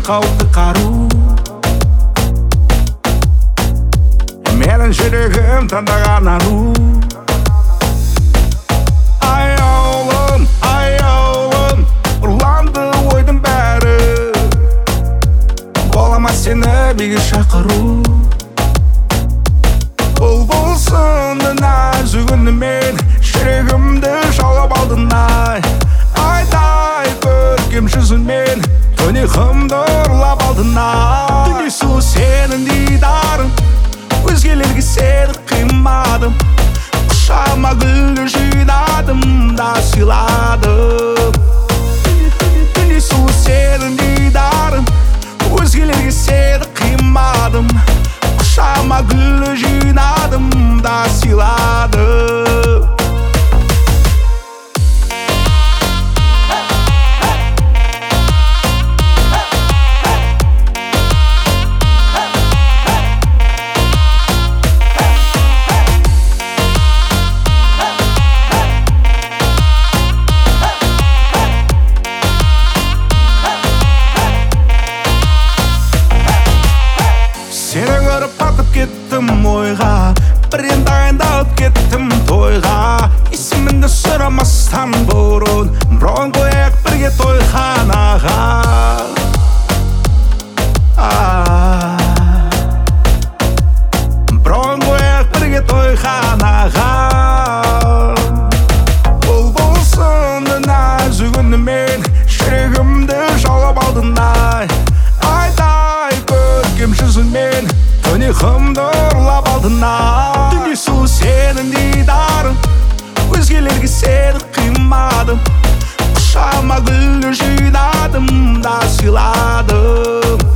қалды қару. Менің жүрегім таңдаған ару. Аяулым, аяулым, ұрланды ойдың бәрі. Болама сені биге шақыру. Бұлбұл сынды нәзік үнімен жүрегімді жаулап алдың ай. Айдай көркем жүзіңмен тұйықтымды ұрлап алдың ай. Дүние сұлу сенің дидарың, өзгелерге сені қимадым. Құшағыма гүлді жинадым да сыйладым. Дүние сұлу сенің дидарың, өзгелерге сені қимадым. Құшағыма гүлді жинадым да сыйладым. Сені көріп батып кеттім ойға, бірден дайындалып кеттім тойға. Есіміңді сұрамастан бұрын бұрын қояйық бірге тойханаға. Бұрын қояйық бірге тойханаға. Бұлбұл сынды нәзік үнімен жүрегімді жаулап алдың ай. Айдай көркем жүзіңмен тұйықтымды ұрлап алдың ай. Дүние сұлу сенің дидарың, өзгелерге сені қимадым. Құшағыма гүлді жинадым да сыйладым.